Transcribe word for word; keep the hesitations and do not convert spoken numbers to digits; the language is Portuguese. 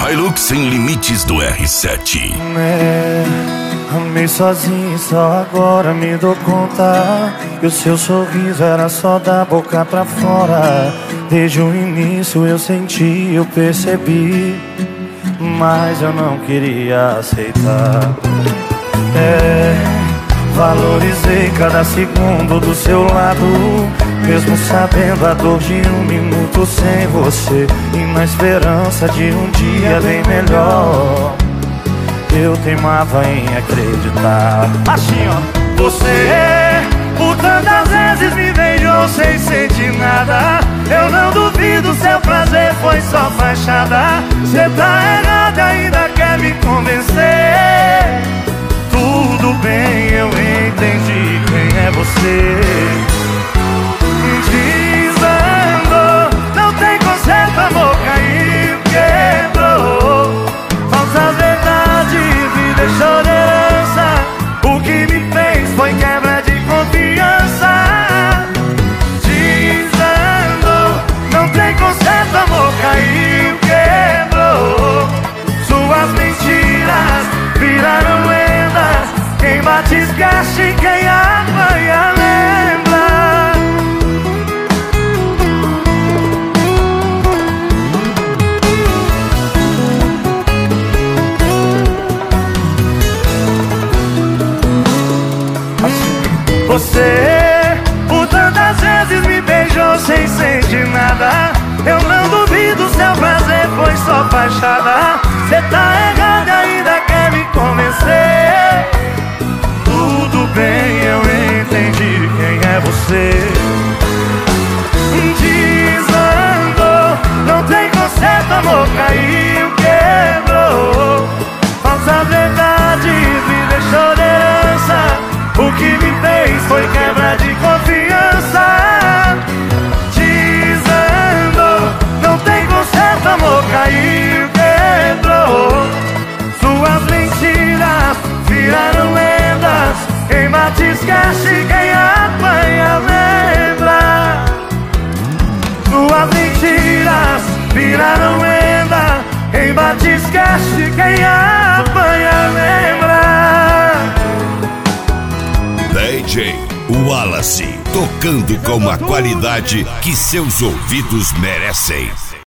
Hilux Sem Limites do R sete. É, amei sozinho, só agora me dou conta que o seu sorriso era só da boca pra fora. Desde o início eu senti, eu percebi, mas eu não queria aceitar. É, valorizei cada segundo do seu lado, mesmo sabendo a dor de um minuto sem você, e na esperança de um dia bem melhor, eu teimava em acreditar. Assim ó, você por tantas vezes me beijou sem sentir nada. Eu não duvido, seu prazer foi só fachada. Cê tá errada, ainda quer me convencer. Tudo bem, eu entendi quem é você. Desandou, não tem conserto, amor caiu, quebrou. Falsas verdades me deixou de herança. O que me fez foi quebra de confiança. Desandou, não tem conserto, amor caiu, quebrou. Suas mentiras viraram lendas. Quem bate esquece, quem apanha lembra. Você por tantas vezes me beijou sem sentir nada. Eu não duvido, seu prazer foi só fachada. Cê tá errada, ainda quer me convencer. Tudo bem, eu entendi quem é você. Desandou, não tem conserto, amor caiu, quebrou. Falsas verdades me deixou de herança. O que me fez foi quebra de confiança. Desandou, não tem conserto, amor caiu, quebrou. Suas mentiras viraram lendas. Quem bate esquece, quem apanha lembra. Suas mentiras viraram lendas. Quem bate esquece, quem apanha lembra. D J Wallace, tocando com a qualidade que seus ouvidos merecem.